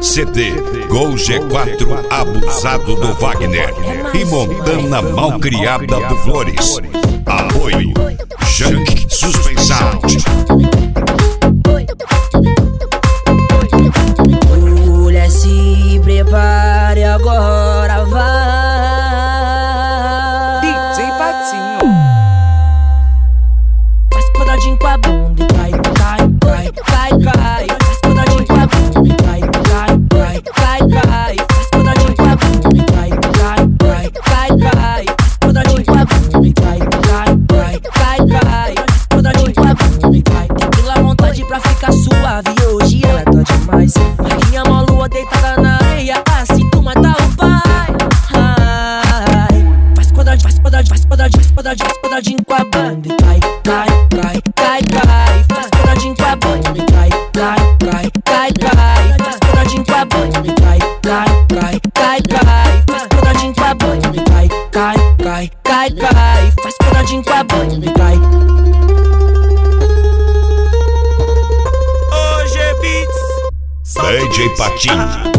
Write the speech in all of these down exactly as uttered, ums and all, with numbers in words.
C D Gol G quatro Abusado do Wagner e Montana Malcriada do Flores. Apoio Junk Suspensão. Mulher, se prepare, agora vai. D J Patinho. Faz quadradinho com a bunda e cai, cai, cai, cai, cai. Faz quadradinho com a bunda e cai, cai, cai, cai, cai. Faz quadradinho com a bunda e cai, cai, cai, cai, cai. Faz quadradinho com a bunda e cai, cai, cai, cai, cai. Faz quadradinho com a bunda e cai. Aquela vontade pra ficar suave, hoje ela tá demais. Marinha Molua deitada na areia, assim tu mata o pai. Ai, faz quadradinho, faz quadradinho, faz quadradinho, faz quadradinho, faz quadradinho com a bunda e cai, cai, cai, cai, cai. Faz quadradinho com a bunda e cai, cai, cai, cai, cai. Faz quadradinho com a bunda e cai, cai, cai, cai, cai. Faz quadradinho com a bunda e cai, cai, cai, cai, cai. Faz quadradinho com a bunda e cai. Hoje é Beats. D J Patinho.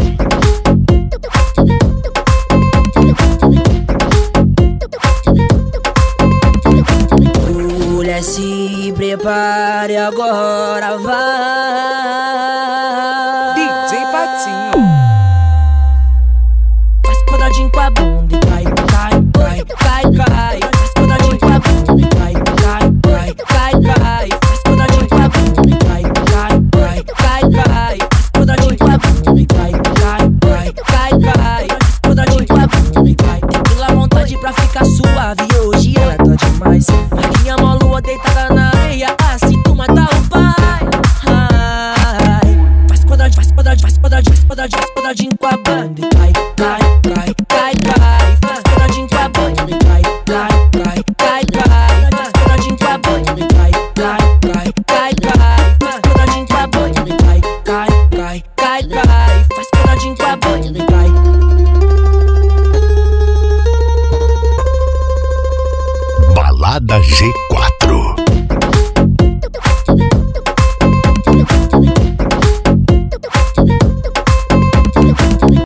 Mulher, se prepare, agora vai. D J Patinho. Faz quadradinho com a bunda e cai, cai, cai, cai, cai. Faz quadradinho com a bunda e cai, cai, cai, cai, cai. Faz quadradinho com a bunda e cai, cai, cai, cai, cai. Faz quadradinho com a bunda e cai, cai, cai, cai, cai. Faz quadradinho com a bunda e cai. Tem aquela vontade pra ficar suave, hoje ela tá demais. Marinha Molua deitada na areia, assim tu mata o pai. Ai, faz quadradinho, faz quadradinho, faz quadradinho, faz quadradinho, faz quadradinho com a bunda e cai, cai, cai, cai, cai. Faz quadradinho com a bunda e cai, cai, cai, cai, cai. Faz quadradinho com a bunda e cai, cai, cai, cai, cai. Faz quadradinho com a bunda e cai, cai, cai, cai, cai. Faz quadradinho com a bunda e cai. Balada G quatro.